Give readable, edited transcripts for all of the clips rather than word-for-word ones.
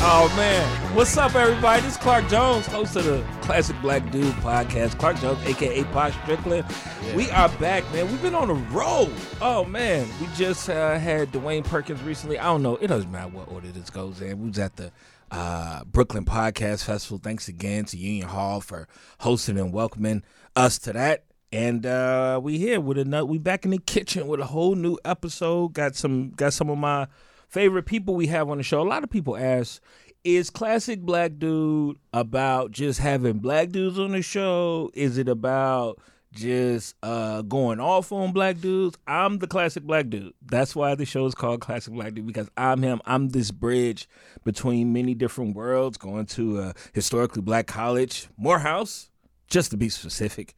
Oh, man. What's up, everybody? This is Clark Jones, host of the Classic Black Dude podcast. Clark Jones, a.k.a. Posh Strickland. Yeah. We are back, man. We've been on a roll. Oh, man. We just had Dwayne Perkins recently. I don't know. It doesn't matter what order this goes in. We was at the Brooklyn Podcast Festival. Thanks again to Union Hall for hosting and welcoming us to that. And we here with we back in the kitchen with a whole new episode. Got some of my favorite people we have on the show. A lot of people ask, is Classic Black Dude about just having black dudes on the show? Is it about just going off on black dudes? I'm the Classic Black Dude. That's why the show is called Classic Black Dude, because I'm him. I'm this bridge between many different worlds, going to a historically black college, Morehouse, just to be specific.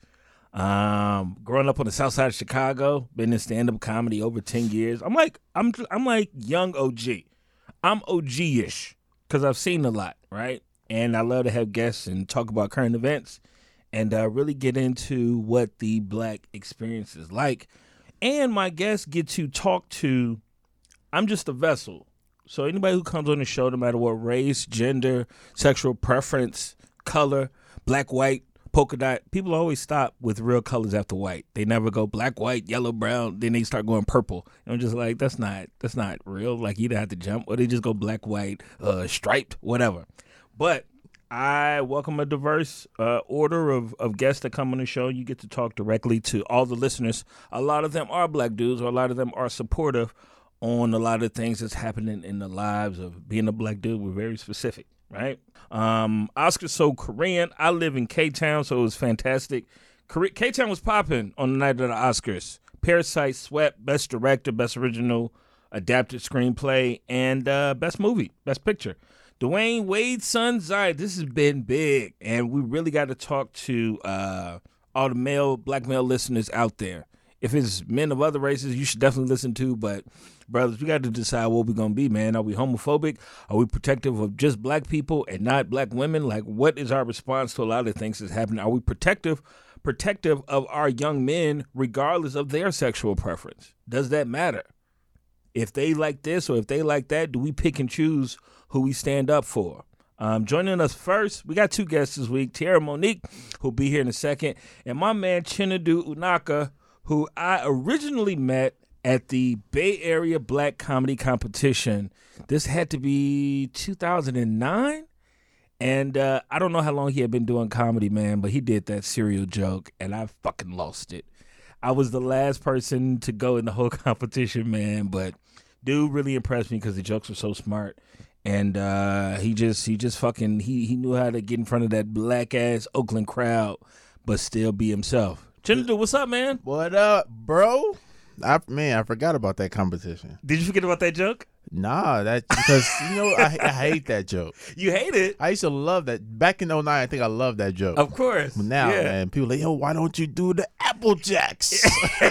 Growing up on the south side of Chicago, been in stand-up comedy over 10 years. I'm like young OG. I'm OG-ish because I've seen a lot, right? And I love to have guests and talk about current events and really get into what the black experience is like. And my guests get to talk to, I'm just a vessel. So anybody who comes on the show, no matter what race, gender, sexual preference, color, black, white, polka dot, people always stop with real colors after white. They never go black, white, yellow, brown. Then they start going purple. And I'm just like, that's not real. Like, you don't have to jump, or they just go black, white, striped, whatever. But I welcome a diverse order of guests that come on the show. You get to talk directly to all the listeners. A lot of them are black dudes, or a lot of them are supportive on a lot of things that's happening in the lives of being a black dude. We're very specific. Right? Oscar's so Korean. I live in K-Town, so it was fantastic. K-Town was popping on the night of the Oscars. Parasite swept Best Director, Best Original Adapted Screenplay, and Best Movie, Best Picture. Dwayne Wade's son, Zai. This has been big, and we really got to talk to all the black male listeners out there. If it's men of other races, you should definitely listen to, but brothers, we got to decide what we're going to be, man. Are we homophobic? Are we protective of just black people and not black women? Like, what is our response to a lot of things that's happening? Are we protective of our young men regardless of their sexual preference? Does that matter? If they like this or if they like that, do we pick and choose who we stand up for? Joining us first, we got two guests this week, Tierra Monique, who'll be here in a second, and my man Chinadu Unaka, who I originally met at the Bay Area Black Comedy Competition. This had to be 2009. And I don't know how long he had been doing comedy, man, but he did that cereal joke, and I fucking lost it. I was the last person to go in the whole competition, man, but dude really impressed me because the jokes were so smart. And he knew how to get in front of that black-ass Oakland crowd, but still be himself. Chinadu, what's up, man? What up, bro? I forgot about that competition. Did you forget about that joke? Nah, that's because, I hate that joke. You hate it? I used to love that. Back in 2009, I think I loved that joke. Of course. But now, man, people are like, yo, why don't you do the Apple Jacks?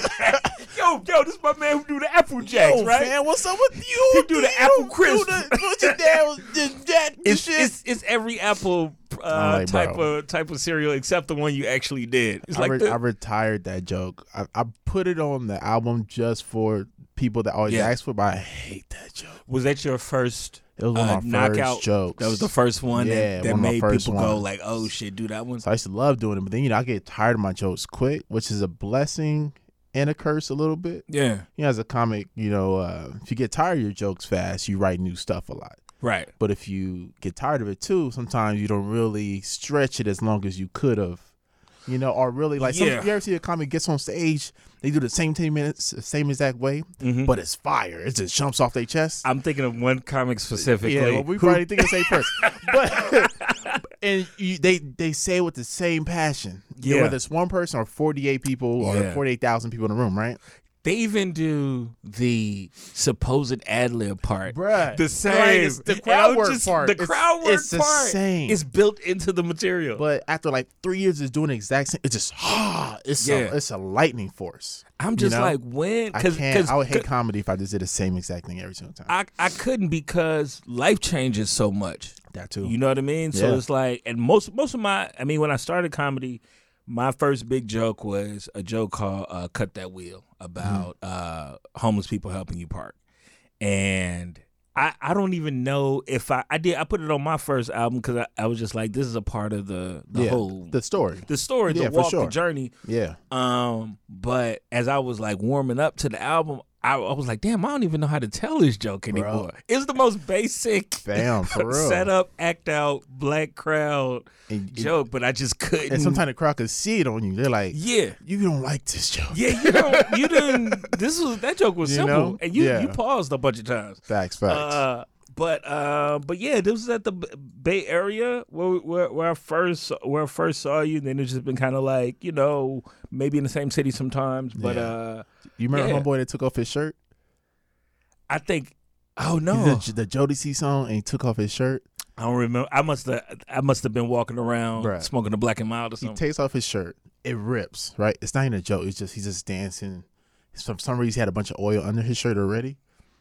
Yo, this is my man who do the Apple Jacks, right? Man, what's up with you? He do the Apple Crisp. What's your dad? It's every Apple type of cereal except the one you actually did. It's I retired that joke. I put it on the album just for people that always ask for it, but I hate that joke. Was that your first? It was one of my knockout first jokes. That was the first one that made people go like, "Oh shit, do that one." So I used to love doing it, but then I get tired of my jokes quick, which is a blessing and a curse a little bit. Yeah. As a comic, if you get tired of your jokes fast, you write new stuff a lot. Right. But if you get tired of it too, sometimes you don't really stretch it as long as you could have. Or really you ever see a comic gets on stage, they do the same 10 minutes, the same exact way, but it's fire. It just jumps off their chest. I'm thinking of one comic specifically. Yeah, well, we probably think of the same person. But they say it with the same passion. Yeah. Whether it's one person or 48 people or 48,000 people in the room, right? They even do the supposed ad-lib part. Bruh. The same. Like, it's the crowd work part. The crowd work it's part the same. is built into the material. But after 3 years of doing the exact same, it's just, it's a lightning force. I'm just like, when? I would hate comedy if I just did the same exact thing every single time. I couldn't, because life changes so much. That too. You know what I mean? So it's like, and most of my, when I started comedy, my first big joke was a joke called Cut That Wheel about homeless people helping you park. And I don't even know if I put it on my first album because I was just like, this is a part of the whole the story, the walk, the journey. Yeah. But as I was like warming up to the album, I was like, damn, I don't even know how to tell this joke anymore. Bro. It's the most basic for real. Set up, act out, black crowd joke, but I just couldn't. And sometimes the crowd could see it on you. They're like, yeah, you don't like this joke. Yeah, you didn't. That joke was simple, know? And you paused a bunch of times. Facts. But yeah, this was at the Bay Area where I first saw you. And then it's just been kind of like, you know, maybe in the same city sometimes. But you remember homeboy that took off his shirt? I think. Oh no, the Jodeci song, and he took off his shirt. I don't remember. I must have been walking around smoking a Black and Mild or something. He takes off his shirt. It rips. Right. It's not even a joke. It's just he's just dancing. For some reason, he had a bunch of oil under his shirt already.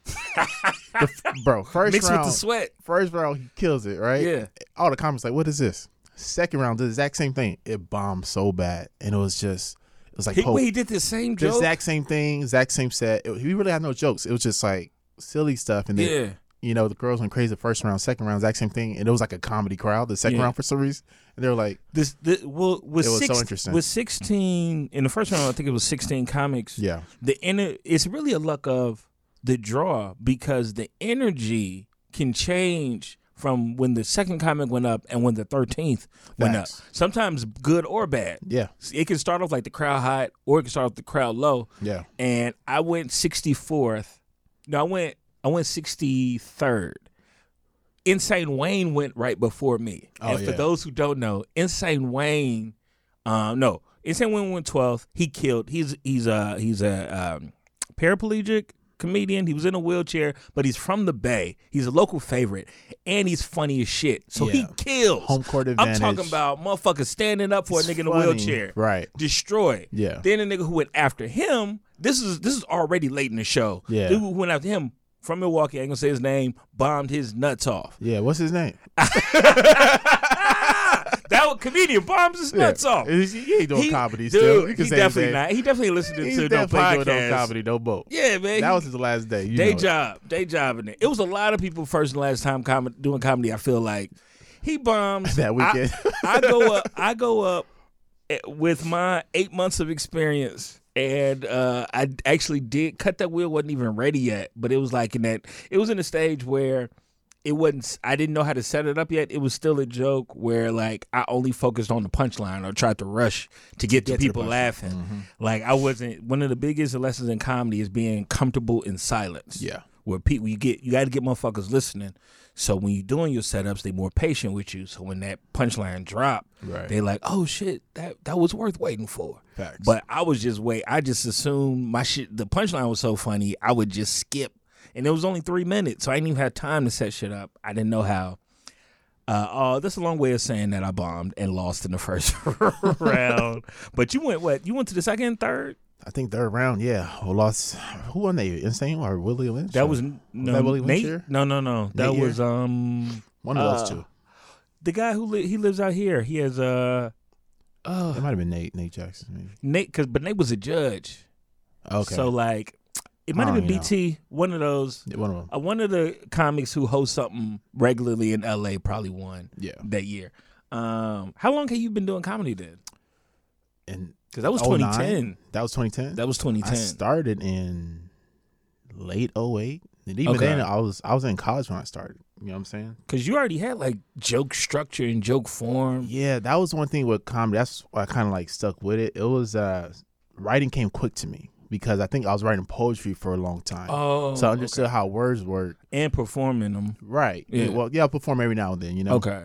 Bro, first mixed round, with the sweat. First round, he kills it, right? Yeah. All the comments like, what is this? Second round, the exact same thing. It bombed so bad, and it was like he did the same joke, the exact same thing, exact same set. He really had no jokes. It was just like silly stuff, and then you know the girls went crazy the first round, second round, exact same thing, and it was like a comedy crowd. The second round for some reason, and they were like, it was so interesting. With 16 in the first round, I think it was 16 comics. Yeah, it's really a luck of the draw because the energy can change from when the second comic went up and when the 13th went up. Sometimes good or bad. Yeah. It can start off like the crowd high or it can start off the crowd low. Yeah. And I went 64th. No, I went 63rd. Insane Wayne went right before me. And for those who don't know, Insane Wayne Insane Wayne went 12th. He killed. He's a paraplegic comedian. He was in a wheelchair, but he's from the Bay. He's a local favorite, and he's funny as shit. So he kills. Home court advantage. I'm talking about motherfuckers standing up for a nigga in a wheelchair. Right. Destroy. Yeah. Then the nigga who went after him, this is already late in the show. Yeah. The dude who went after him from Milwaukee, I ain't gonna say his name, bombed his nuts off. Yeah, what's his name? That comedian bombs his nuts off. He ain't doing comedy still. He's definitely not. He definitely listened to no podcast. Doing no comedy, no boat. Yeah, man. That was his last day. Day job in it. It was a lot of people first and last time doing comedy. I feel like he bombs that weekend. I go up with my 8 months of experience. And I actually did cut that wheel. Wasn't even ready yet, but it was like it was in a stage where it wasn't. I didn't know how to set it up yet. It was still a joke where like I only focused on the punchline or tried to rush to get to people laughing. Mm-hmm. Like I wasn't. One of the biggest lessons in comedy is being comfortable in silence. Yeah, where people you got to get motherfuckers listening. So when you're doing your setups, they more patient with you. So when that punchline drop, they like, oh shit, that was worth waiting for. Facts. But I was just I just assumed my shit. The punchline was so funny, I would just skip, and it was only 3 minutes, so I didn't even have time to set shit up. I didn't know how. That's a long way of saying that I bombed and lost in the first round. But you went what? You went to the second, third? I think third round, yeah. Who lost? Who won? They Insane or Willie Lynch? That was Willie Lynch here? No. That Nate was one of those two. The guy who he lives out here. He has it might have been Nate Jackson. Maybe. But Nate was a judge. Okay. So like, it might have been BT. One of those. One of them. One of the comics who hosts something regularly in LA probably won. Yeah. That year. How long have you been doing comedy then? Because that was 2009? 2010. That was 2010? That was 2010. I started in late 2008. And even then, I was in college when I started. You know what I'm saying? Because you already had like joke structure and joke form. Yeah, that was one thing with comedy. That's why I kind of like stuck with it. It was writing came quick to me because I think I was writing poetry for a long time. Oh, so I understood how words work and performing them. Right. Yeah. Well, I perform every now and then. You know. Okay.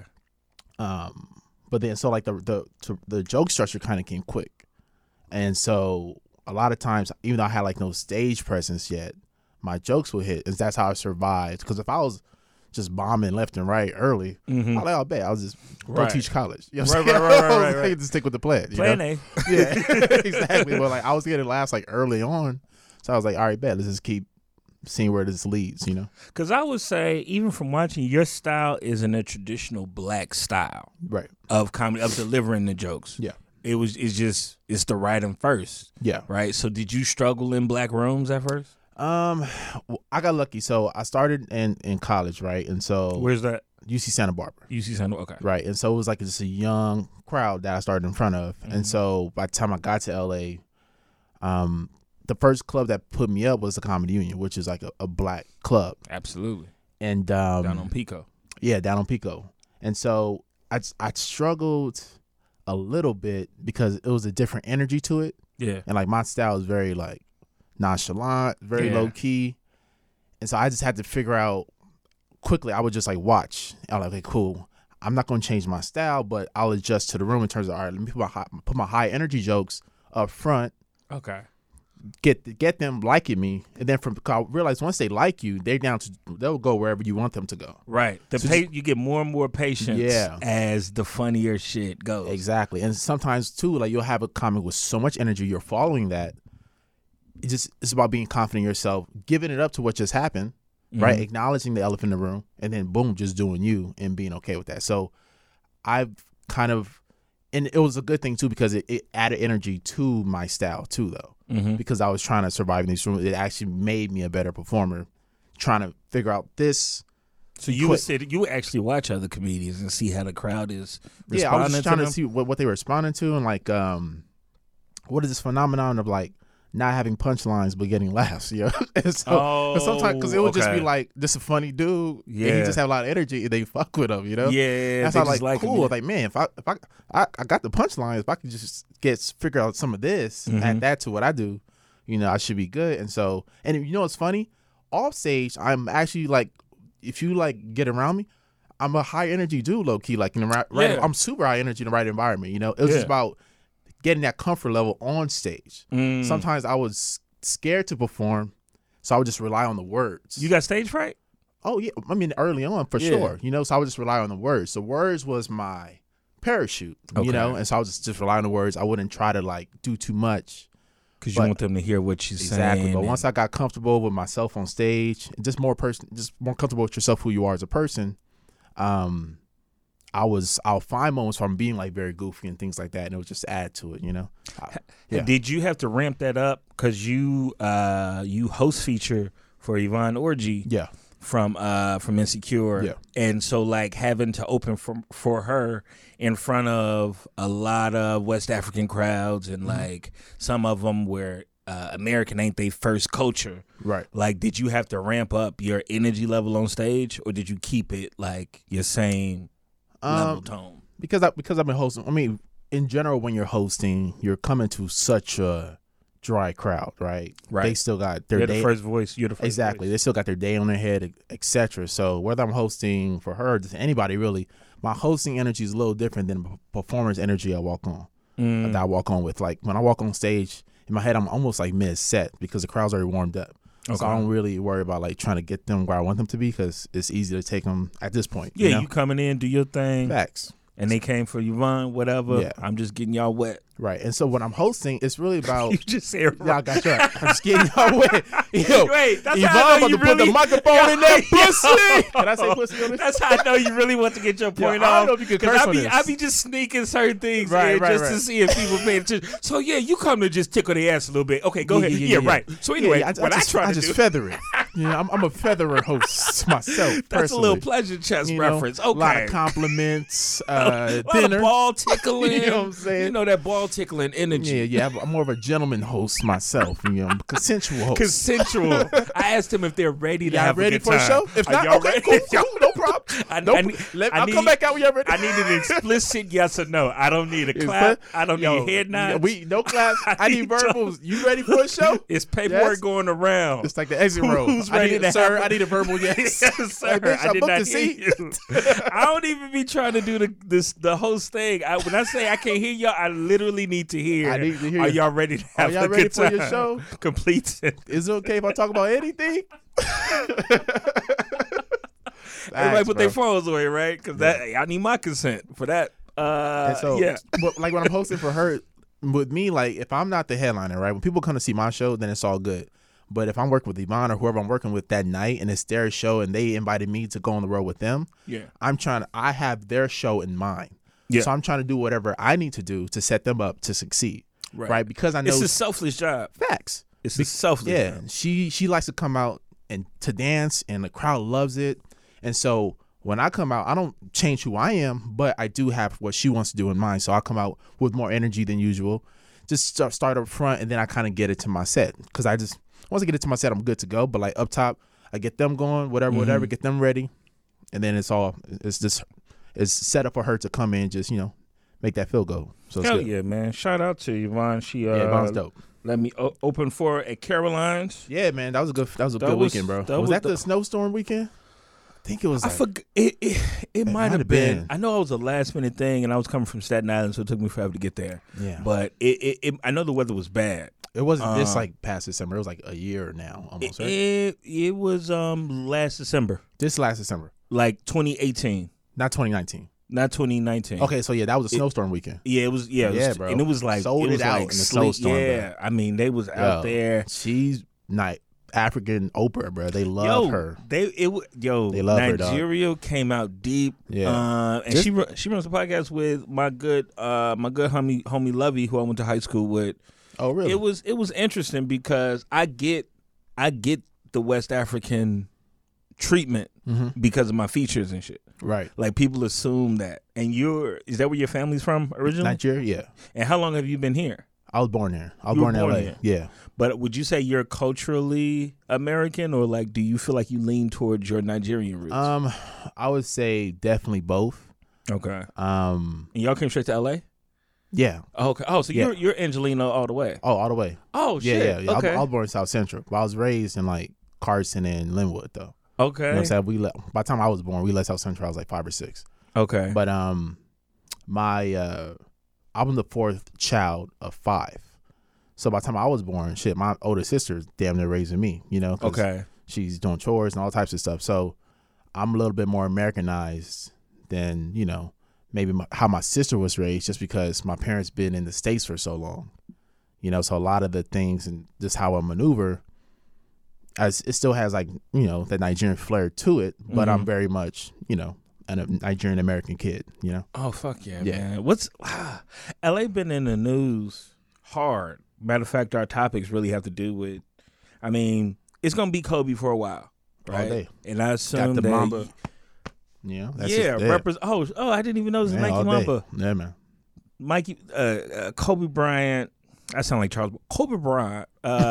But then so like the joke structure kind of came quick. And so a lot of times, even though I had like no stage presence yet, my jokes would hit. And that's how I survived. Because if I was just bombing left and right early, I'll bet I was just go teach college. You know what I'm saying? Right. Just stick with the plan. Plan A. Yeah, exactly. But like I was getting laughs like early on. So I was like, all right, bet. Let's just keep seeing where this leads, you know? Because I would say, even from watching, your style isn't a traditional black style. Right. Of comedy, of delivering the jokes. Yeah. It's the writing first. Yeah. Right. So did you struggle in black rooms at first? I got lucky. So I started in college, right? And so Where's that? UC Santa Barbara. UC Santa. Okay. Right. And so it was like just a young crowd that I started in front of. Mm-hmm. And so by the time I got to LA, the first club that put me up was the Comedy Union, which is like a black club. Absolutely. And down on Pico. Yeah, down on Pico. And so I struggled a little bit because it was a different energy to it. Yeah. And like my style is very like nonchalant, very low key. And so I just had to figure out quickly. I would just like watch. I was like, okay, cool. I'm not going to change my style, but I'll adjust to the room in terms of, all right, let me put my high energy jokes up front. Okay. Get them liking me, and then I realize once they like you, they'll go wherever you want them to go. Right. You get more and more patience as the funnier shit goes. Exactly. And sometimes too, like you'll have a comic with so much energy, you're following that. It's about being confident in yourself, giving it up to what just happened, right? Acknowledging the elephant in the room, and then boom, just doing you and being okay with that. So I've kind of, and it was a good thing too because it added energy to my style too, though. Because I was trying to survive in these rooms. It actually made me a better performer, trying to figure out this. So you would actually watch other comedians and see how the crowd is responding. Yeah, I was just trying to see what they were responding to, and like what is this phenomenon of like not having punchlines but getting laughs, you know? And so sometimes, because it would just be like just a funny dude, and he just have a lot of energy, and they fuck with him, you know? Yeah, that's how like cool. I was like, man, if I got the punchlines, if I could just figure out some of this, add that to what I do, you know, I should be good. And so, and you know what's funny? Off stage, I'm actually like, if you like get around me, I'm a high energy dude, low key. Like in the right, I'm super high energy in the right environment. You know, it was just about getting that comfort level on stage. Sometimes I was scared to perform, so I would just rely on the words. You got stage fright? Oh yeah, I mean early on for sure. You know, so I would just rely on the words. The words was my parachute. You know, and so I would just rely on the words. I wouldn't try to like do too much. Because you want them to hear what you're saying. Exactly. But once I got comfortable with myself on stage, just more comfortable with yourself, who you are as a person, I'll find moments from being like very goofy and things like that, and it would just add to it, you know. Did you have to ramp that up because you host feature for Yvonne Orji? Yeah. From Insecure, and so like having to open for her in front of a lot of West African crowds, and like some of them where American ain't they first culture, right? Like, did you have to ramp up your energy level on stage, or did you keep it like your same level tone? Because I've been hosting. I mean, in general, when you're hosting, you're coming to such a dry crowd, right? They still got their day. You're the first voice. Exactly. They still got their day on their head, etc. So whether I'm hosting for her, just anybody really, my hosting energy is a little different than the performer's energy I walk on. That I walk on with. Like when I walk on stage, in my head, I'm almost like mid set because the crowd's already warmed up. Okay. So I don't really worry about like trying to get them where I want them to be because it's easy to take them at this point. Yeah, you know? You coming in, do your thing. Facts. And they came for Yvonne, whatever. Yeah. I'm just getting y'all wet. Right. And so when I'm hosting, it's really about... You just say it right. Yeah, I got you right. I'm just getting y'all wet. Yo, wait, that's Yvonne how I know about you to really... put the microphone in that pussy. Can I say pussy on this? That's how I know you really want to get your point off. I don't know if you can curse on this. I be just sneaking certain things to see if people pay attention. So yeah, you come to just tickle their ass a little bit. Okay, go ahead. Yeah, right. So anyway, I just feather it. You know, I'm a featherer host myself. That's personally. a little pleasure chest reference. Okay, a lot of compliments, dinner, ball tickling. You know what I'm saying? You know that ball tickling energy. Yeah. I'm more of a gentleman host myself. You know, consensual host. Consensual. I asked them if they're ready to have ready a good for time. a show. If not, okay, cool, no problem. I'll come back out when you're ready. I need an explicit yes or no. I don't need a clap. I don't need head nods. No claps. I need verbals. You ready for a show? It's paperwork going around. It's like the exit roll. Who's ready to sir, I need a verbal yes. Yes, sir. I did not hear you. I don't even be trying to do the host thing. When I say I can't hear y'all, I literally need to hear. I need to hear. Are y'all ready to have a good time? Are y'all ready for your show? Complete. Is it okay if I talk about anything? Everybody put their phones away, right? Because I need my consent for that. But like when I'm hosting for her, with me, like if I'm not the headliner, right? When people come to see my show, then it's all good. But if I'm working with Yvonne or whoever I'm working with that night and it's their show and they invited me to go on the road with them, I have their show in mind. Yeah. So I'm trying to do whatever I need to do to set them up to succeed. Right? Because I know it's a selfless job. Facts. It's a selfless. Yeah, she likes to come out and to dance, and the crowd loves it. And so when I come out, I don't change who I am, but I do have what she wants to do in mind. So I come out with more energy than usual. Just start up front, and then I kind of get it to my set. Because once I get it to my set, I'm good to go. But like up top, I get them going, whatever, get them ready. And then it's set up for her to come in, just, make that field goal. So hell yeah, man. Shout out to Yvonne. Yvonne's dope. Let me open for her at Caroline's. Yeah, man. That was a good weekend, bro. Was that the snowstorm weekend? I think it was. I forgot. It might have been. I know it was a last minute thing, and I was coming from Staten Island, so it took me forever to get there. Yeah. But I know the weather was bad. It wasn't this like past December. It was like a year now, almost. Right? It was last December. This last December. Like 2018. Not 2019. Not 2019. Okay, so yeah, that was a snowstorm weekend. Yeah, it was. Yeah, bro. And it was like sold it out in the snowstorm. Yeah, bro. I mean, they was out there. She's not African Oprah, bro. They love her. They love Nigeria her, came out deep. Yeah, and she runs a podcast with my good homie Lovey, who I went to high school with. Oh, really? It was interesting because I get the West African treatment because of my features and shit. Right. Like people assume that. And is that where your family's from originally? Nigeria, yeah. And how long have you been here? I was born there. I was born in LA. Here. Yeah. But would you say you're culturally American, or like do you feel like you lean towards your Nigerian roots? I would say definitely both. Okay. And y'all came straight to LA? Yeah. Okay. Oh, so you're Angelino all the way. Oh, all the way. Oh shit. Yeah. Okay. I was born in South Central. But I was raised in like Carson and Linwood though. Okay. You know what I'm saying? By the time I was born, we left South Central. I was like 5 or 6. Okay. But I'm the fourth child of 5. So by the time I was born, my older sister's damn near raising me, Okay. She's doing chores and all types of stuff. So I'm a little bit more Americanized than, maybe how my sister was raised, just because my parents been in the States for so long. So a lot of the things and just how I maneuver, it still has like, that Nigerian flair to it, but I'm very much, a Nigerian American kid, Oh, fuck yeah, man. What's LA been in the news hard. Matter of fact, our topics really have to do with, I mean, it's going to be Kobe for a while, right? All day. And I assume got the that Mamba. I didn't even know it was Nike Mamba. Yeah, man. Mikey, Kobe Bryant. I sound like Charles. Kobe Bryant.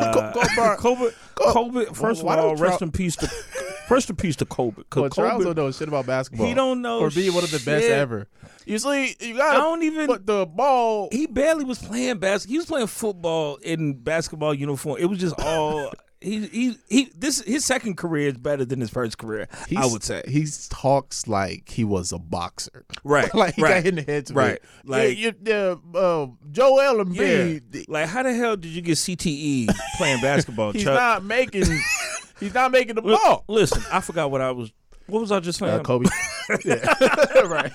Kobe. First of all, rest in peace to Kobe. Well, Charles don't know shit about basketball. He don't know for being one of the best ever. You see, you got. But the ball. He barely was playing basketball. He was playing football in basketball uniform. It was just all. His second career is better than his first career. I would say he talks like he was a boxer, right? Like he got hit in the head, right? Like Joel Embiid. Yeah. Like how the hell did you get CTE playing basketball? He's Chuck? not making the ball. Listen, I forgot what was I just saying? Kobe. Right.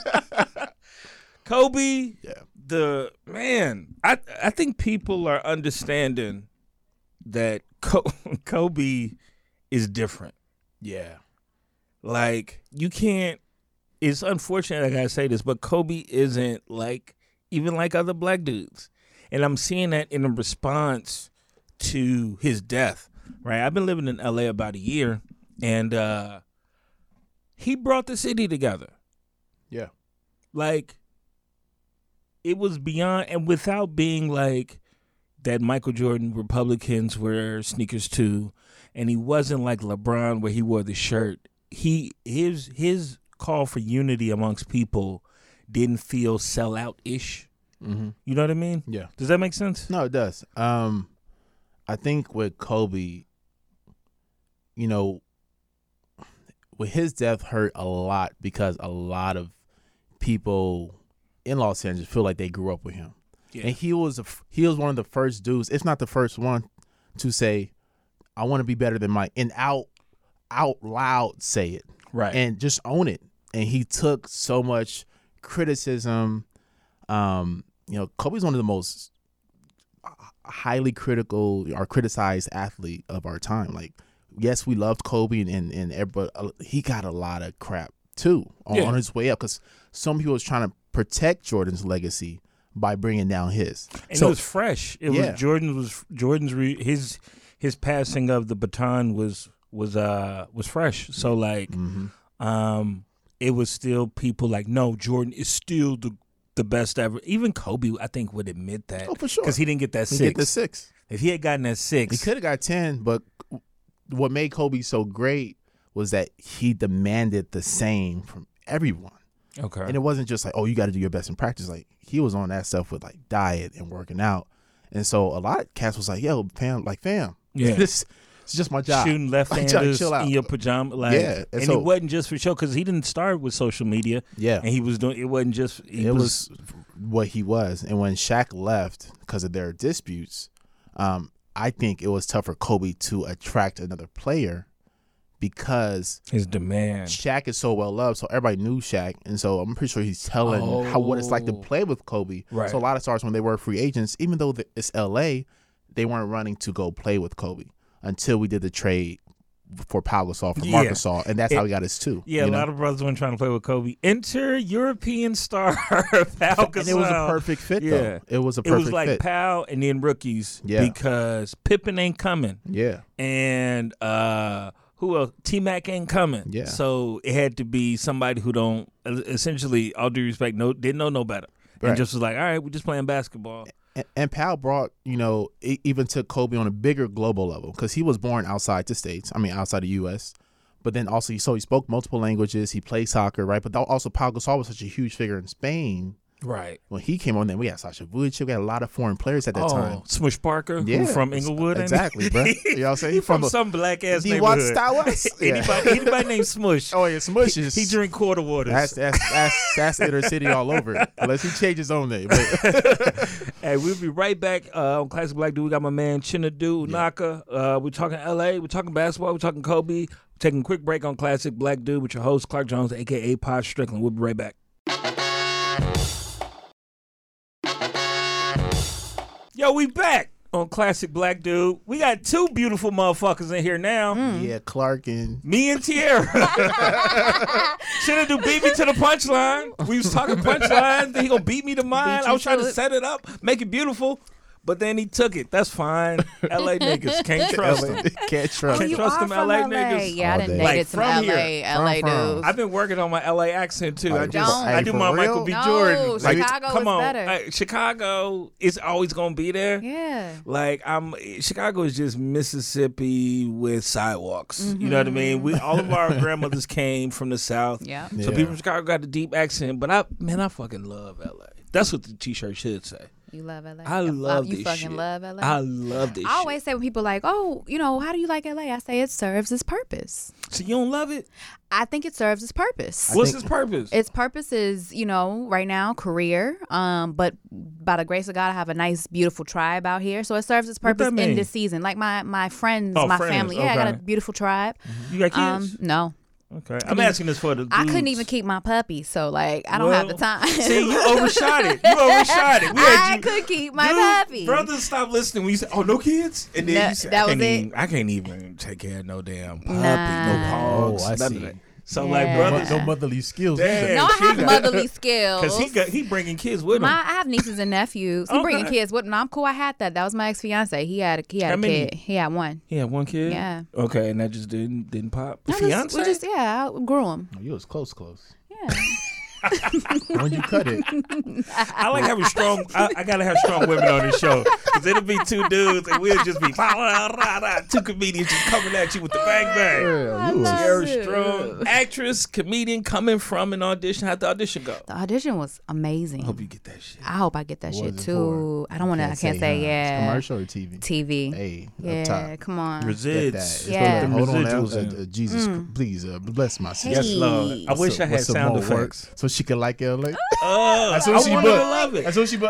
Kobe. Yeah. I think people are understanding that Kobe is different. Yeah. Like, you can't, it's unfortunate I gotta say this, but Kobe isn't even like other black dudes. And I'm seeing that in a response to his death, right? I've been living in LA about a year, and he brought the city together. Yeah. Like, it was beyond, and without being like, that Michael Jordan Republicans wear sneakers too, and he wasn't like LeBron where he wore the shirt. His call for unity amongst people didn't feel sellout-ish. Mm-hmm. You know what I mean? Yeah. Does that make sense? No, it does. I think with Kobe, with his death hurt a lot because a lot of people in Los Angeles feel like they grew up with him. Yeah. And he was one of the first dudes, if not the first one, to say, "I want to be better than Mike," and out loud say it, right, and just own it. And he took so much criticism. Kobe's one of the most highly critical or criticized athlete of our time. Like, yes, we loved Kobe, and everybody, he got a lot of crap too on his way up because some people was trying to protect Jordan's legacy. by bringing down his. And it was fresh. It was Jordan's his passing of the baton was fresh. So like, it was still people like, no, Jordan is still the best ever. Even Kobe, I think, would admit that. Oh, for sure. Because he didn't get that 6. He get the 6. If he had gotten that 6, he could have got 10. But what made Kobe so great was that he demanded the same from everyone. Okay. And it wasn't just like, oh, you got to do your best in practice. Like, he was on that stuff with like diet and working out. And so a lot of cats was like, yo, fam, yeah. This it's just my job. Shooting left-handers in your pajama. Like, yeah. And so, it wasn't just for show because he didn't start with social media. Yeah. And he was doing, it wasn't just. It was what he was. And when Shaq left because of their disputes, I think it was tough for Kobe to attract another player because his demand. Shaq is so well loved, so everybody knew Shaq, and so I'm pretty sure he's telling what it's like to play with Kobe. Right. So a lot of stars, when they were free agents, even though it's LA, they weren't running to go play with Kobe until we did the trade for Pau Gasol for Marc Gasol, and that's how he got his 2. Yeah, a lot of brothers weren't trying to play with Kobe. Enter European star Pau Gasol. And it was a perfect fit, though. It was a perfect fit. It was like Pau and then rookies because Pippen ain't coming. Yeah. And who else? T-Mac ain't coming. Yeah. So it had to be somebody who don't, essentially, all due respect, didn't know no better. Right. And just was like, all right, we're just playing basketball. And Pau brought, even took Kobe on a bigger global level because he was born outside the States. I mean, outside the U.S. But then also, he spoke multiple languages. He played soccer, right? But also, Pau Gasol was such a huge figure in Spain. Right. When he came on, then we had Sasha Vujic. We had a lot of foreign players at that time. Smush Parker, who from Inglewood. Exactly, bro. You know what I'm saying? He from some black-ass neighborhood. What Star Wars? Anybody named Smush. Oh, yeah, Smush. He drink quarter waters. That's inner city all over. Unless he changes his own name. Hey, we'll be right back on Classic Black Dude. We got my man Chinadu Unaka. We're talking L.A. We're talking basketball. We're talking Kobe. We're taking a quick break on Classic Black Dude with your host, Clark Jones, a.k.a. Pod Strickland. We'll be right back. Yo, we back on Classic Black Dude. We got 2 beautiful motherfuckers in here now. Yeah, Clark and... Me and Tierra. Chinadu beat me to the punchline. We was talking punchlines. Then he gonna beat me to mine. I was trying to set it up, make it beautiful. But then he took it. That's fine. LA niggas. Can't trust them. Can't trust them. Can't trust them LA niggas. Yeah, I done dated some LA dudes. I've been working on my LA accent too. I do my Michael B. No, Jordan. Chicago come on. better. Chicago is always gonna be there. Yeah. Like Chicago is just Mississippi with sidewalks. Mm-hmm. You know what I mean? All of our grandmothers came from the South. Yeah. So people from Chicago got the deep accent. But I fucking love LA. That's what the t-shirt should say. You love LA? I love this shit. You fucking love LA? I love this shit. I always say when people are like, oh, how do you like LA? I say it serves its purpose. So you don't love it? I think it serves its purpose. What's its purpose? Its purpose is, right now, career. But by the grace of God, I have a nice, beautiful tribe out here. So it serves its purpose in this season. Like my friends, my family. Yeah, I got a beautiful tribe. You got kids? No. Okay, I'm asking this for the dudes. I couldn't even keep my puppy, so I don't have the time. See, you overshot it. I could keep my puppy. Brothers, stop listening. We said, "Oh, no kids," and then you said, I can't even take care of no damn puppy, no hogs, none of that. So brothers, no motherly skills. Damn, no, I have motherly skills. Because he bringing kids with him. I have nieces and nephews. He bringing kids with him. I'm cool. I had that. That was my ex-fiance. He had a kid. He had one. He had one kid. Yeah. Okay, and that just didn't pop. No, Fiance? I grew him. Oh, you was close. Yeah. When you cut it. I like having strong. I gotta have strong women on this show because it'll be 2 dudes and we'll just be 2 comedians just coming at you with the bang bang. Tierra Strong, actress, comedian, coming from an audition. How'd the audition go? The audition was amazing. I hope you get that shit. I hope I get that shit too. I don't want to. I can't say yeah. Commercial or TV? TV. Hey, yeah, up top. Come on. Resids. Yeah. Hold on now. Jesus, please bless my sister. Yes, Lord. I wish I had sound effects. So she could like LA. That's what she love it. That's what she. No,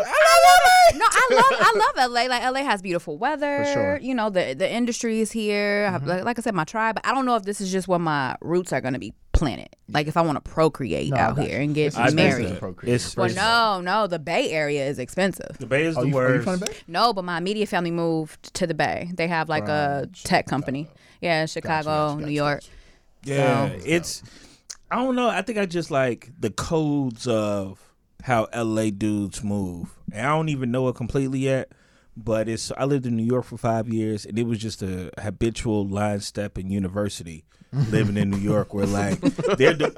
I love LA. Like LA has beautiful weather. For sure. The industry is here. Mm-hmm. Like I said, my tribe. But I don't know if this is just where my roots are going to be planted. Like if I want to procreate out here and get married. No. The Bay Area is expensive. The Bay is the worst. Are you from the Bay? No, but my immediate family moved to the Bay. They have like a tech company. Yeah, Chicago, New York. Yeah, it's. I don't know. I think I just like the codes of how LA dudes move. And I don't even know it completely yet, but I lived in New York for 5 years, and it was just a habitual line step in university living in New York where like they're It is.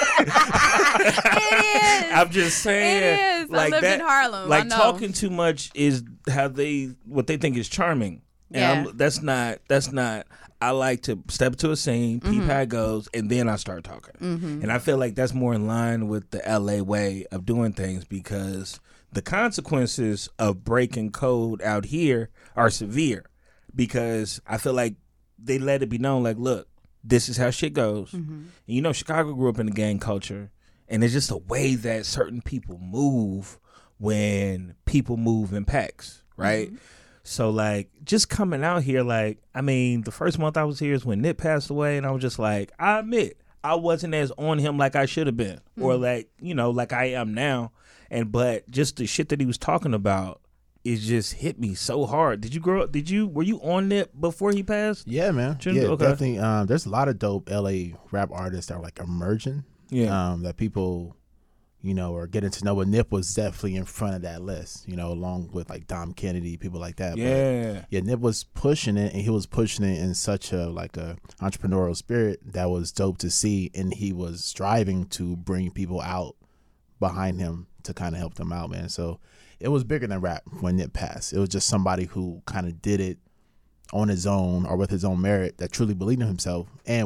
I'm just saying It is. like I lived that, in Harlem. like I know. talking too much is what they think is charming. And Yeah. that's not. I like to step to a scene, peep how it goes, and then I start talking. And I feel like that's more in line with the LA way of doing things because the consequences of breaking code out here are severe because I feel like they let it be known, like, look, this is how shit goes. And you know, Chicago grew up in a gang culture, and it's just a way that certain people move when people move in packs, right? So, like, just coming out here, like, I mean, the first month I was here is when Nip passed away, and I was just like, I admit, I wasn't as on him like I should have been, or like, you know, like I am now. But just the shit that he was talking about, it just hit me so hard. Did you grow up? Were you on Nip before he passed? Yeah, man. Yeah, okay. Definitely. There's a lot of dope LA rap artists that are like emerging. Yeah. That people, you know, are getting to know. But Nip was definitely in front of that list, you know, along with like Dom Kennedy, people like that. Yeah. But, yeah, Nip was pushing it, and he was pushing it in such a entrepreneurial spirit that was dope to see, and he was striving to bring people out behind him to kind of help them out, man. So it was bigger than rap when Nip passed. It was just somebody who kind of did it on his own or with his own merit that truly believed in himself and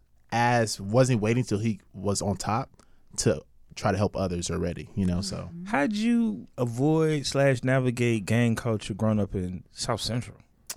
wasn't waiting till he was on top to try to help others already, you know. So how'd you avoid / navigate gang culture growing up in South Central?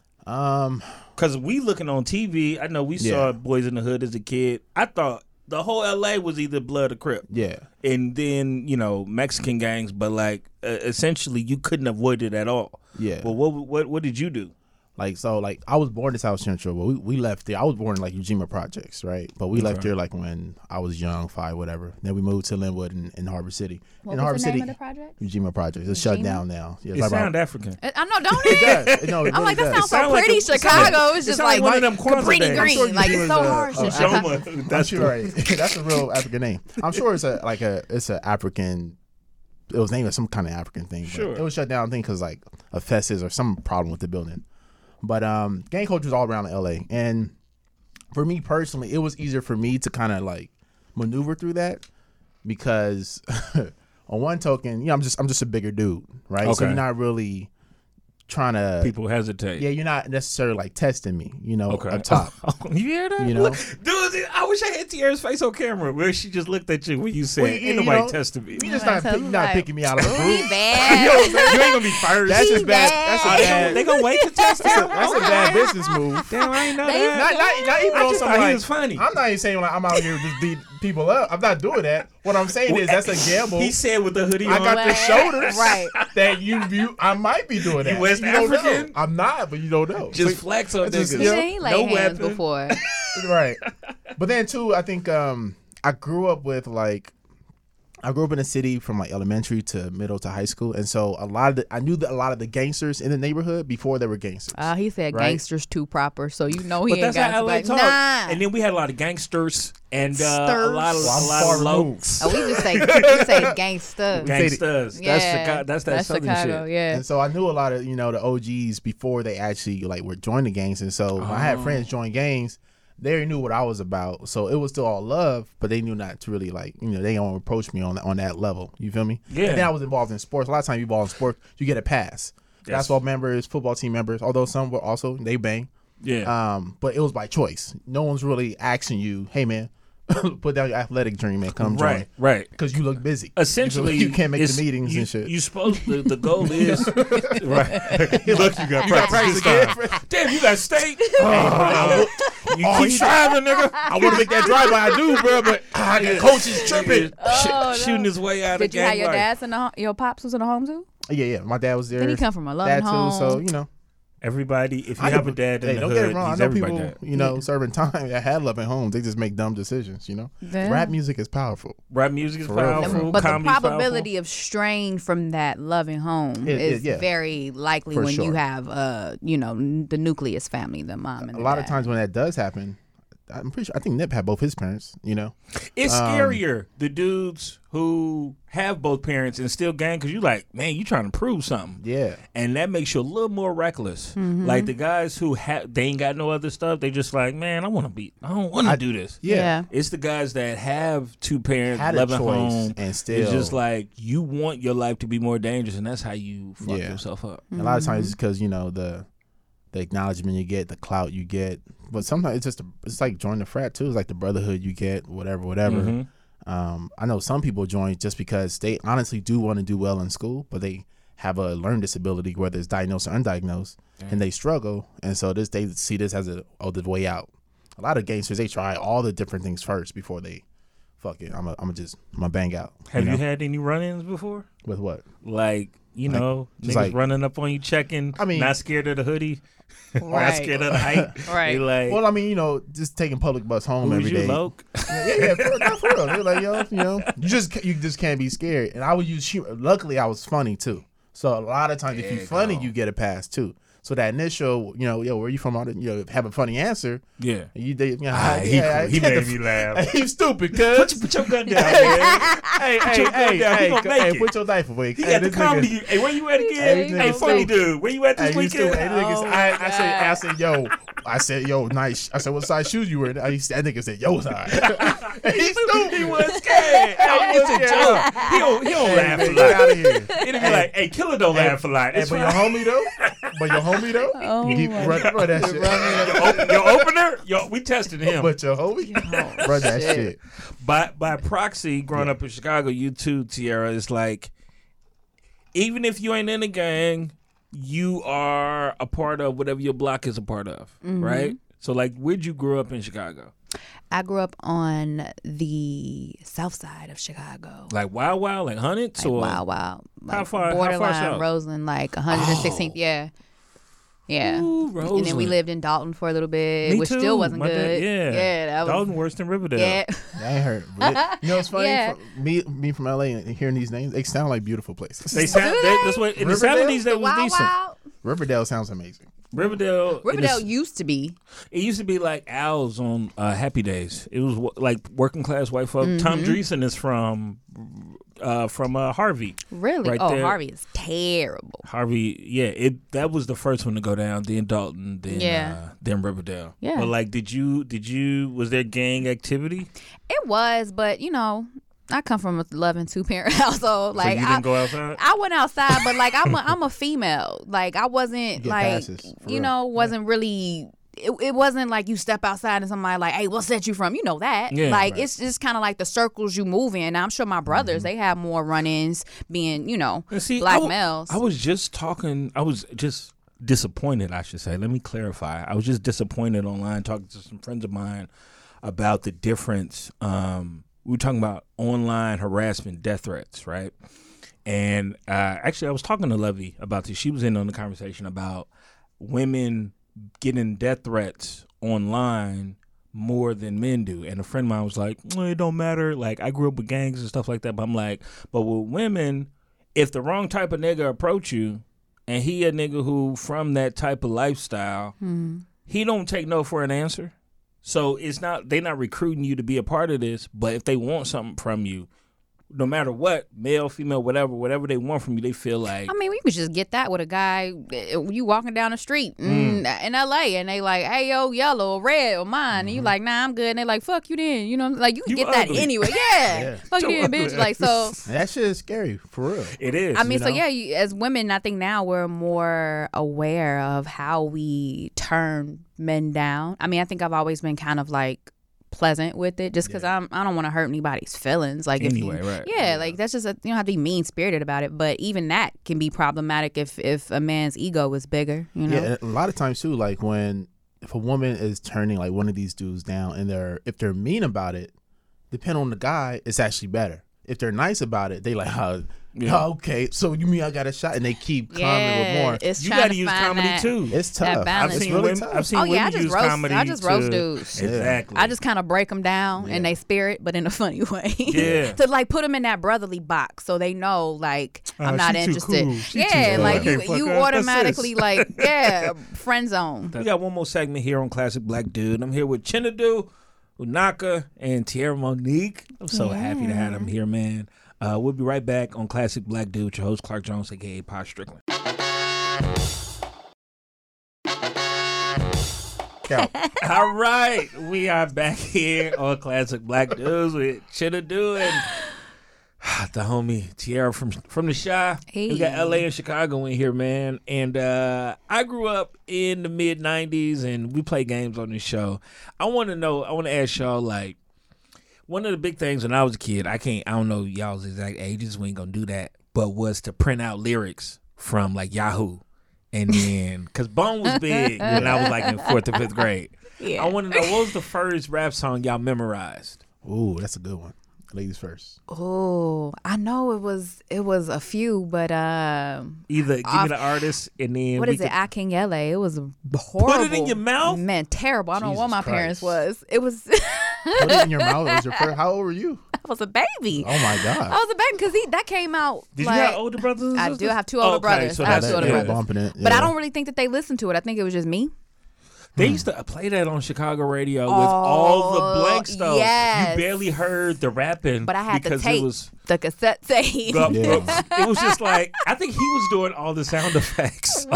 Because we looking on TV, I know we saw Boys in the Hood as a kid. I thought the whole LA was either Blood or Crip. Yeah. And then, you know, Mexican gangs, but like essentially you couldn't avoid it at all. Yeah. Well, what did you do? Like, so, like, I was born in South Central, but we left there. I was born in, like, Ujima Projects, right? But we left there, like, when I was young, 5, whatever. Then we moved to Linwood in Harbor City. What was the name of the project? Ujima Projects. It's shut down now. Yeah, it sounds African. I know, don't it? It does. I'm like, that sounds so pretty. Chicago is just like one of them Cabrini Green. Like, it's so harsh in Chicago. That's right. That's a real African name. I'm sure it's an African. It was named as some kind of African thing. Sure. But it was shut down, I think, because, like, a festus or some problem with the building. But gang culture is all around LA, and for me personally, it was easier for me to kind of like maneuver through that because, on one token, you know, I'm just a bigger dude, right? Okay. So you're not really trying to. People hesitate. Yeah, you're not necessarily like testing me, you know, up top. You hear that? You know, dude, I wish I had Tierra's face on camera where she just looked at you when you said, "Ain't nobody testing me." You just not picking me out of the group. Bad. You ain't gonna be first. That's just bad. That's a bad. They gonna wait to test him. That's a bad business move. Damn, I ain't know that. Not even on something like. He was funny. I'm not even saying like I'm out here to just beat people up. I'm not doing that. What I'm saying is that's a gamble. He said with the hoodie on. I got the shoulders that you view. I might be doing that. You West African? I'm not, but you don't know. Just flex on niggas. He ain't laid hands before. Right. But then too, I think I grew up in a city from like elementary to middle to high school, and so I knew a lot of the gangsters in the neighborhood before they were gangsters. He said gangsters too proper, so you know he ain't that's got how LA like, talk. nah. And then we had a lot of gangsters and a lot of lokes. We just say gangsters. Gangsters. Yeah. That's that Southern Chicago, shit. Yeah. And so I knew a lot of, you know, the OGs before they actually like were joining gangs, and so when I had friends join gangs, they already knew what I was about, so it was still all love, but they knew not to really like, you know, they don't approach me on that level. You feel me? Yeah. And then I was involved in sports. A lot of times you involved in sports, you get a pass. Yes. Basketball members, football team members, although some were also they bang. Yeah. But it was by choice. No one's really asking you, hey man, put down your athletic dream and come join. Right. Because you look busy. Essentially, you can't make the meetings and shit. You supposed the goal is right. Look, you got practice again. Damn, you got state. You keep striving, nigga. I want to make that drive, but I do, bro. But the coach is tripping, shooting his way out of gang. Did you have your dads your pops was in the home too? Yeah. My dad was there. Did he come from a loving home? Too, so you know. Everybody, if you have a dad in the don't hood, get it wrong. he's I know everybody's people, dad. you know, serving time that had loving homes. They just make dumb decisions, you know. Yeah. Rap music is powerful. Rap music is powerful. But the probability of straying from that loving home is very likely when you have, you know, the nucleus family, the mom and the dad. A lot of times when that does happen, I'm pretty sure. I think Nip had both his parents. You know, it's scarier the dudes who have both parents and still gang because you like, man, you trying to prove something. Yeah, and that makes you a little more reckless. Mm-hmm. Like the guys who they ain't got no other stuff. They just like, man, I don't want to do this. Yeah, it's the guys that have two parents, living home, and still it's just like you want your life to be more dangerous, and that's how you fuck yourself up. Mm-hmm. A lot of times it's because the acknowledgement you get, the clout you get. But sometimes it's like joining the frat too. It's like the brotherhood you get, whatever. Mm-hmm. I know some people join just because they honestly do want to do well in school, but they have a learning disability, whether it's diagnosed or undiagnosed, and they struggle. And so they see this as the way out. A lot of gangsters, they try all the different things first before they fuck it. I'm gonna bang out. Have you had any run-ins before? With what? Like, niggas running up on you checking, not scared of the hoodie. Right. Not scared of the height. Right. Like, well, I mean, just taking public bus home every day. Loke? Yeah, for real. They're like, you just can't be scared. And I would use humor. Luckily, I was funny too. So a lot of times, if you're funny, you get a pass too. So that initial, where are you from? Have a funny answer. Yeah. He made me laugh. He's stupid, cuz. Put your gun down, man. Hey, put your knife away. He got the comedy. Hey, where you at again? Hey, funny dude. Where you at this weekend? I said, yo, nice. I said, what size shoes you wearing? That nigga said, yo size. He's stupid. He was scared. It's a joke. He don't laugh a lot. Get out of here. It'll be like, hey, Killer don't laugh a lot. But your homie though? Oh, run that shit. Your opener? We tested him. But your homie? Run that shit. By proxy, growing up in Chicago, you too, Tierra, it's like, even if you ain't in a gang, you are a part of whatever your block is a part of, right? So, like, where'd you grow up in Chicago? I grew up on the south side of Chicago. Like Wild Wild, like Hunnits? Wild Wild. Like how far borderline Roseland, like 116th, yeah. Yeah. Ooh, Roseland. And then we lived in Dalton for a little bit, which too. Still wasn't good. Yeah, that was Dalton worse than Riverdale. Yeah. I ain't heard. You know what's funny? Yeah. Me from LA and hearing these names, they sound like beautiful places. They sound. That's what in the 70s that was decent. Wild. Riverdale sounds amazing. Riverdale used to be. It used to be like Al's on Happy Days. It was like working class white folk. Mm-hmm. Tom Dreesen is from Harvey. Really? Right there. Harvey is terrible. Harvey, that was the first one to go down. Then Dalton, then Riverdale. Yeah. But like, was there gang activity? It was, but I come from a loving 2-parent household. Like, so you didn't go outside? I went outside, but like I'm a female. Like I wasn't wasn't really. It wasn't like you step outside and somebody like, hey, what's that you from? You know that. Yeah, like right. It's just kind of like the circles you move in. Now I'm sure my brothers they have more run-ins being black males. I was just disappointed. I should say. Let me clarify. I was just disappointed online talking to some friends of mine about the difference. We were talking about online harassment, death threats, right? And actually, I was talking to Lovey about this. She was in on the conversation about women getting death threats online more than men do. And a friend of mine was like, it don't matter. Like, I grew up with gangs and stuff like that. But I'm like, but with women, if the wrong type of nigga approach you, and he a nigga who from that type of lifestyle, he don't take no for an answer. So they're not recruiting you to be a part of this, but if they want something from you, no matter what, male, female, whatever they want from you, they feel like. I mean, we could just get that with a guy. You walking down the street in LA, and they like, hey, yo, yellow or red or mine, and you like, nah, I'm good. And they like, fuck you then, like you can get ugly. That anyway. Yeah, fuck you then, bitch. Like so. That shit is scary for real. It is. I mean, so yeah, as women, I think now we're more aware of how we turn men down. I mean, I think I've always been kind of like pleasant with it just because I don't want to hurt anybody's feelings like like that's just you don't have to be mean spirited about it, but even that can be problematic if a man's ego is bigger, a lot of times too, like if a woman is turning like one of these dudes down and if they're mean about it, depending on the guy, it's actually better. If they're nice about it, they like Yeah. Oh, okay, so you mean I got a shot, and they keep coming with more. You got to use comedy too. It's tough. I've seen women use comedy. I just roast dudes. Exactly. I just kind of break them down in their spirit, but in a funny way. Yeah. To like put them in that brotherly box, so they know like I'm not interested. Cool. Like you automatically like friend zone. We got one more segment here on Classic Black Dude. I'm here with Chinadu, Unaka, and Tierra Monique. I'm so happy to have them here, man. We'll be right back on Classic Black Dude with your host, Clark Jones, a.k.a. Pod Strickland. All right. We are back here on Classic Black Dudes with Chinadu and the homie Tierra from the Chi. Hey. We got LA and Chicago in here, man. And I grew up in the mid-'90s, and we play games on this show. I want to ask y'all, like, one of the big things when I was a kid, I don't know y'all's exact ages, we ain't gonna do that, but was to print out lyrics from like Yahoo. And then, because Bone was big when I was like in 4th or 5th grade. Yeah. I want to know, what was the first rap song y'all memorized? Ooh, that's a good one. Ladies first. Oh, I know it was a few, but either give me the artist and then what is it? I King LA. It was horrible. Put it in your mouth, man. Terrible. I don't know what my parents was. It was. Put it in your mouth. It was your first. How old were you? I was a baby. Oh my god. I was a baby because that came out. Did you have older brothers? And sisters? I do have two older brothers. So I have two older brothers. Bumping it. Yeah. But I don't really think that they listened to it. I think it was just me. They used to play that on Chicago radio with all the blank stuff. Yes. You barely heard the rapping, but I had because the tape, the cassette tape. It was just like, I think he was doing all the sound effects.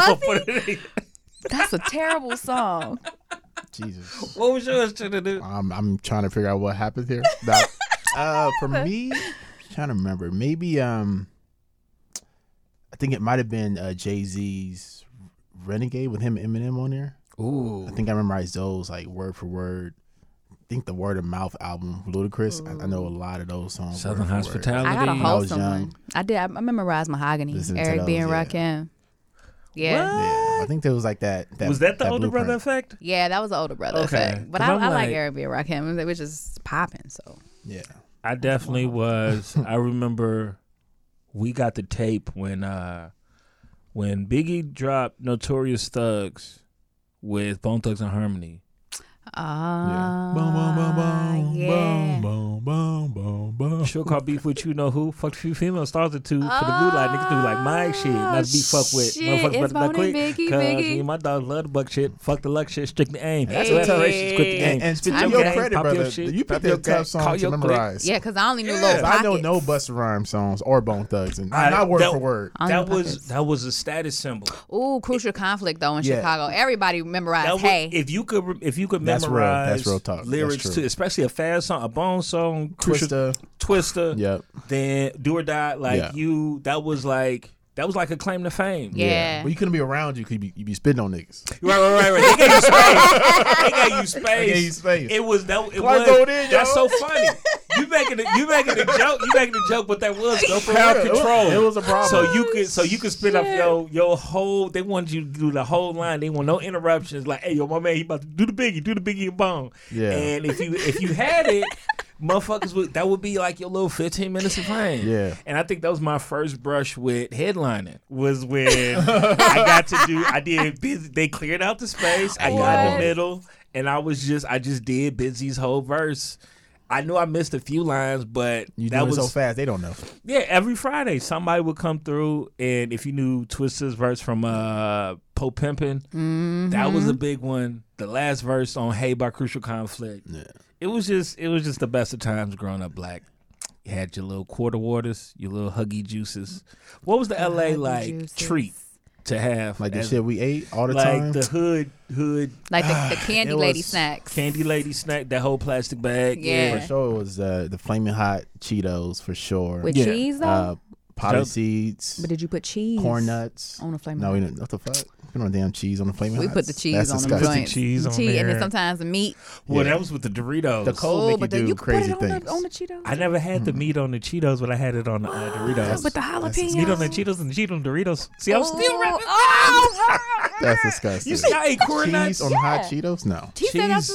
That's a terrible song. Jesus. What was yours to do? I'm trying to figure out what happened here. For me, I'm trying to remember. Maybe I think it might have been Jay-Z's Renegade with him and Eminem on there. Ooh. I think I memorized those like word for word. I think the Word of Mouth album, Ludacris. I know a lot of those songs. Southern Hospitality. I got a wholesome one. I did. I memorized Mahogany. Eric B. and Rakim. Yeah. I think there was like that was that the older brother effect? Yeah, that was the older brother effect. But I like Eric B. and Rakim. It was just popping. So yeah, I definitely was. I remember we got the tape when Biggie dropped Notorious Thugs with Bone Thugs and Harmony. Boom, boom, boom, boom, boom, boom, boom, boom, boom. Sure called beef with you know who. Fucked a few female stars or two for the blue light. Niggas do like my shit. Not to be fucked with. Motherfuckers better not quick. Cause me and my dogs love the buck shit. Fuck the luck shit. Strictly aim. That's a tough game. And spit your credit, brother. You picked a tough song to memorize. Yeah, because I only knew Lil Pockets. I know no Busta Rhymes songs or Bone Thugs, and not word for word. That was a status symbol. Ooh, Crucial Conflict though in Chicago. Everybody memorized. Hey, if you could memorize. That's real talk. Lyrics too, especially a fast song, a Bone song, Twister. Yep. Then Do or Die, that was like a claim to fame. Yeah. Well, you couldn't be around you because you be spitting on niggas. Right. They gave you space. It was that's so funny. You making a joke, but that was no crowd control. It was a problem. So you could spit up your whole. They wanted you to do the whole line. They want no interruptions. Like, hey, yo, my man, he about to do the Biggie and Bone. Yeah. And if you had it, motherfuckers that would be like your little 15 minutes of fame. Yeah. And I think that was my first brush with headlining. Was when I did Busy. They cleared out the space. I got in the middle, and I just did Busy's whole verse. I knew I missed a few lines, but you do it so fast they don't know. Yeah, every Friday somebody would come through, and if you knew Twista's verse from Po Pimpin', that was a big one. The last verse on Hey by Crucial Conflict. Yeah. It was just the best of times growing up black. You had your little quarter waters, your little Huggy Juices. What was the LA treat to have? Like the shit we ate all the Like time? the hood. Like the Candy Lady snacks. Candy Lady snack, that whole plastic bag. Yeah. For sure it was the Flaming Hot Cheetos for sure. With cheese though? Potted seeds. But did you put cheese? Corn nuts. On the Flaming Hot? No, we didn't. What the fuck? Put on damn cheese on the Flaming Hot. We put the cheese on them joints. Cheese on there. And then sometimes the meat. Well, that was with the Doritos. The cold make you do crazy things. On the Cheetos? I never had the meat on the Cheetos, but I had it on the Doritos. But the jalapenos. Meat on the Cheetos and the cheese on the Doritos. See, I'm still rapping. That's disgusting. You see how I ate corn nuts? Cheese on hot Cheetos? No. He said that's disgusting.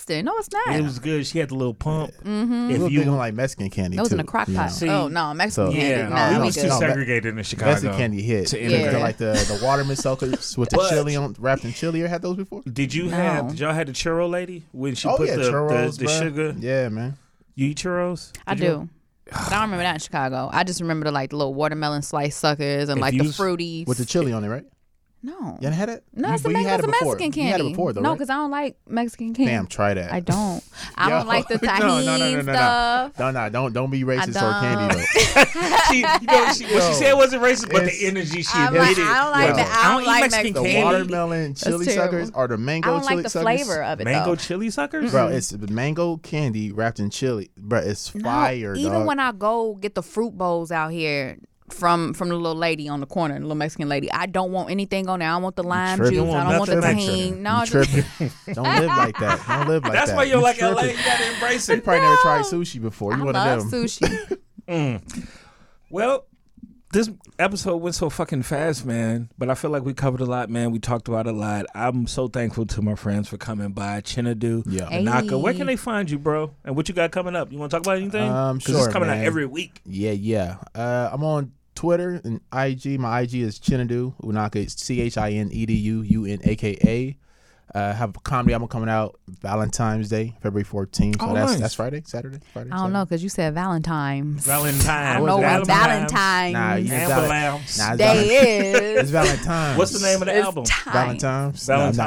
disgusting. No, it's not. It was good. She had the little pump. Mm-hmm. If you like Mexican candy, it was in a crock pot. See, no, Mexican candy. Yeah, it was too segregated in Chicago. Mexican candy hit. Like the watermelon suckers with the chili wrapped in chili. You had those before? Did y'all have the churro lady when she put the sugar? Yeah, man. You eat churros? I do. But I don't remember that in Chicago. I just remember the little watermelon slice suckers and the fruities with the chili on it, right? No. You had it? No, it's a Mexican candy. You had it before, though, no, because I don't like Mexican candy. Damn, try that. I don't. I don't like the tahini stuff. No, don't be racist or candy, though. what she said wasn't racist, but the energy she admitted. I don't like Mexican candy. The watermelon chili suckers or the mango chili suckers. I don't like the flavor of it, Mango chili suckers? Bro, it's mango candy wrapped in chili. Bro, it's fire, even when I go get the fruit bowls out here, from the little lady on the corner, the little Mexican lady, I don't want anything on there. I don't want the lime juice. I don't want the tahini. No, don't live like that. Don't live like that. That's why you're like LA. You gotta embrace it. You probably never tried sushi before. You I love sushi. Well, this episode went so fucking fast, man. But I feel like we covered a lot, man. We talked about a lot. I'm so thankful to my friends for coming by. Chinadu, Naka. Where can they find you, bro? And what you got coming up? You want to talk about anything? Sure, it's coming out every week. Yeah. I'm on Twitter and IG. My IG is Chinadu Unaka. It's CHINEDU UNAKA. Have a comedy album coming out Valentine's Day, February 14th. So that's Friday, Saturday. I don't know because you said Valentine's. I don't know what Valentine's Day is. It's Valentine's. What's the name of the album? Valentine's.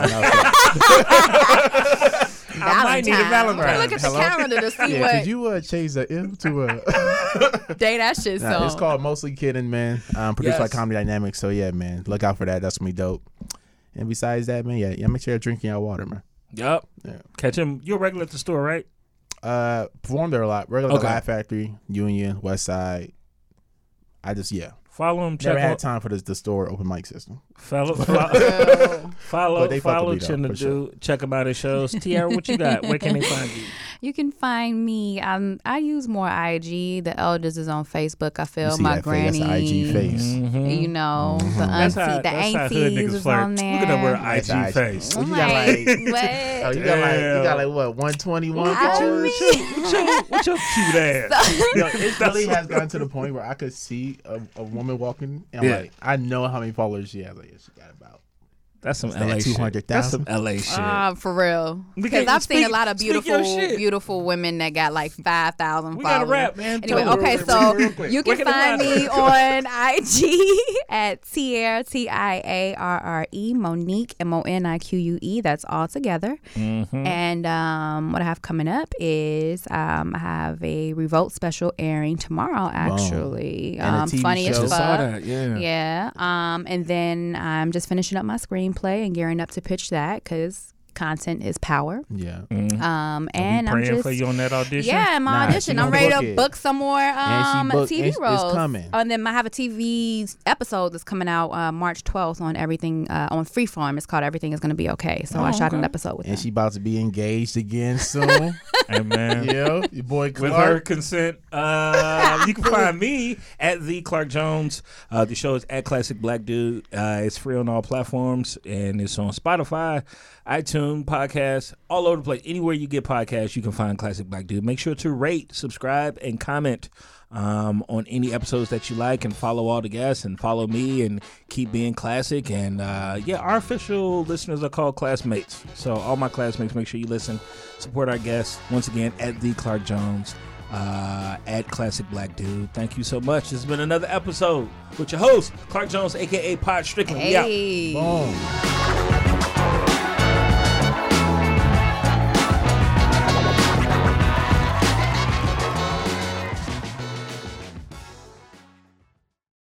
I might need a Valentine's. Look at the calendar to see what. Could you change the M to a? Day that shit song. It's called Mostly Kidding, man. Produced by Comedy Dynamics. So yeah, man, look out for that. That's gonna be dope. And besides that, man, make sure you're drinking your water, man. Yup. Yeah. Catch him. You're regular at the store, right? Perform there a lot. Regular at the Laugh Factory, Union, West Side. Follow him. Never had time for the store open mic system. Follow Chinadu. Sure. Check him out at shows. Tiara, what you got? Where can they find you? You can find me. I use more IG. The elders is on Facebook. I feel my granny. That's the IG face. Mm-hmm. You know, the auntie, the aunties is on there. Look at that word IG face. You got like what 121 followers? What's your cute ass? It really has gotten to the point where I could see a woman walking and I'm like, I know how many followers she has. Like, she got about. That's some LA shit. 200,000. That's some LA shit. For real. Because I've seen a lot of beautiful women that got like 5,000 followers. We got to rap, man. Anyway, so you can find me on IG at Tiare, Tiarre, Monique, Monique. That's all together. Mm-hmm. And what I have coming up is I have a Revolt special airing tomorrow, actually. Funny as fuck. Yeah. And then I'm just finishing up my screenplay and gearing up to pitch that because content is power. Yeah. And I'm just for you on that audition. Yeah, my audition. I'm ready to book some more TV roles. It's coming. And then I have a TV episode that's coming out March 12th on everything on Freeform. It's called Everything Is Gonna Be Okay. So I shot an episode with and them. she about to be engaged again soon. Hey man, your boy Clark. With her consent. You can find me at the Clark Jones. The show is at Classic Black Dude. It's free on all platforms and it's on Spotify, iTunes, podcasts, all over the place. Anywhere you get podcasts, you can find Classic Black Dude. Make sure to rate, subscribe, and comment on any episodes that you like, and follow all the guests, and follow me, and keep being classic. And our official listeners are called classmates. So all my classmates, make sure you listen, support our guests. Once again, at the Clark Jones, at Classic Black Dude. Thank you so much. This has been another episode with your host, Clark Jones, aka Pod Strickland. Hey. Boom.